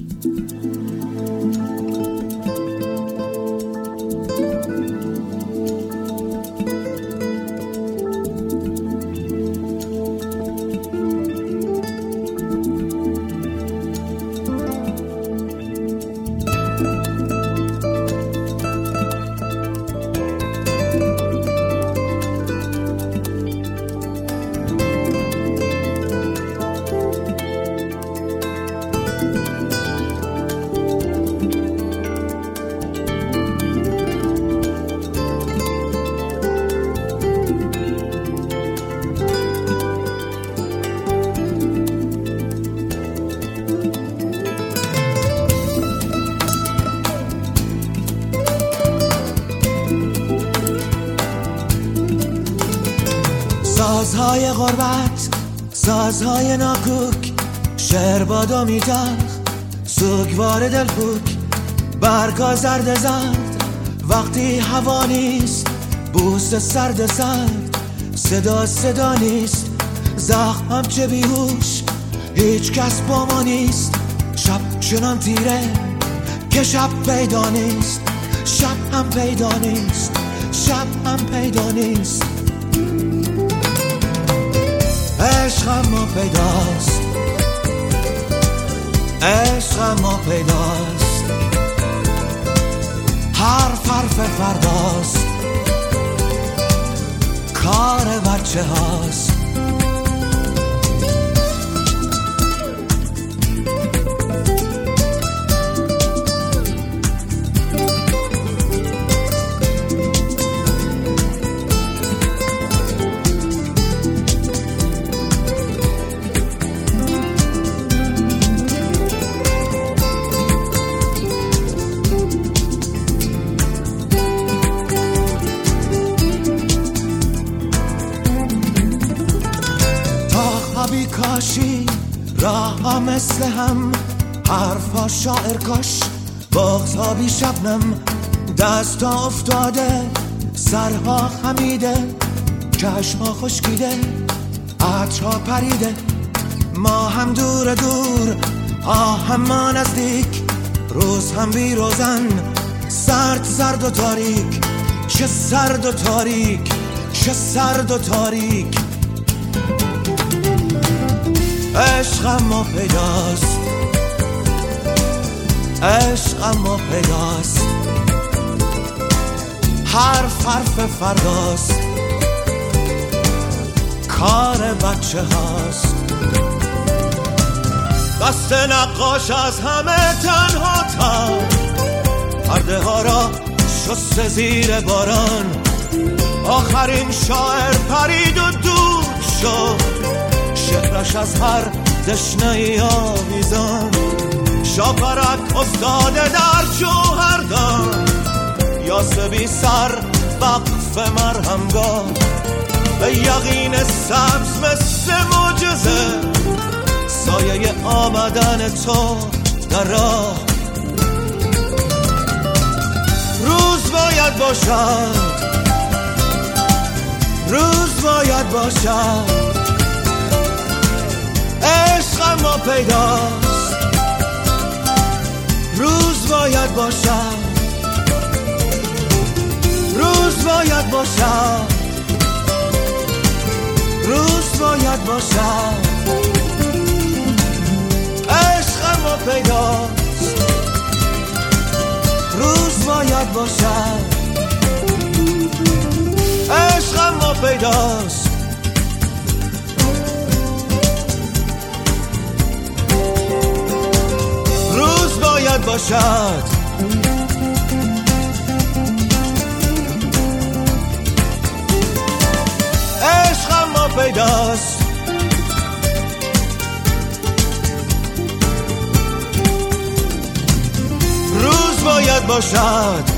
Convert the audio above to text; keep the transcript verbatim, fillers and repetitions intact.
سازهای غربت، سازهای ناکوک، شعر بادو میتخ، سوگوار دلپوک، برگا زرد زرد، وقتی هوا نیست، بوست سرد سرد، صدا صدا نیست، زخمم چه بیهوش، هیچ کس با ما نیست، شب چنان تیره که شب پیدا نیست، شب هم پیدا نیست، شب هم پیدا نیست. عشق ما پیداست، عشق ما پیداست، حرف حرف فرداست، کار بچه هاست. بی کاشی راه مثل هم، حرفا شاعر کاش، بغضا بی شبنم، دستا افتاده، سرها خمیده، چشما خشکیده، عطرها پریده، ما هم دور دور، آه هم ما نزدیک، روز هم بی روزن، سرد سرد و تاریک، چه سرد و تاریک، چه سرد و تاریک. عشق ما پیداست، عشق ما پیداست، حرف حرف فرداست، کار بچه هاست. دست نقاش از همه تنها تا پرده ها را شست زیر باران، آخرین شاعر پرید و دور شد، شعرش از هر دشنه‌ای آویزان، شاپرک افتاده در جوهردان، یاسبی سر وقف مرهمگاه، به یقین سبز مثل معجزه، سایه آمدن تو در راه. روز باید باشد، روز باید باشد، عشق ما پیداست، روز باید باشد، روز باید باشد، روز باید باشد، عشق ما پیداست، روز باید باشد، عشق ما پیداست. روز باید باشد، عشق ما پیداست. روز باید باشد،